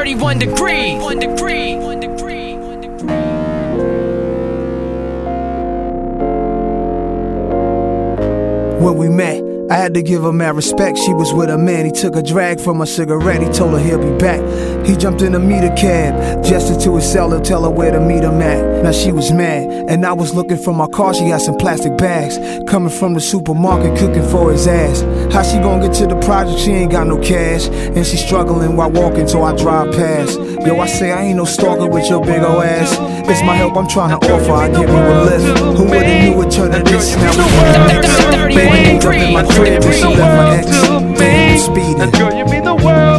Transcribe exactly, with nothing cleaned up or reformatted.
thirty-one degrees. One degree. One degree. One degree. When we met, I had to give her mad respect. She was with a man, he took a drag from a cigarette. He told her he'll be back. He jumped in a meter cab, gestured to his cellar, tell her where to meet him at. Now she was mad, and I was looking for my car. She had some plastic bags, coming from the supermarket, cooking for his ass. How she gon' get to the project? She ain't got no cash, and she struggling while walking, so I drive past. Yo, I say I ain't no stalker with your big ol' ass. It's my help I'm trying to offer, I give you a lift. Who would've knew it turned to this? Now we Baby, ain't up in my crib, and she left my ex. Damn, speeding. Girl, you mean the world.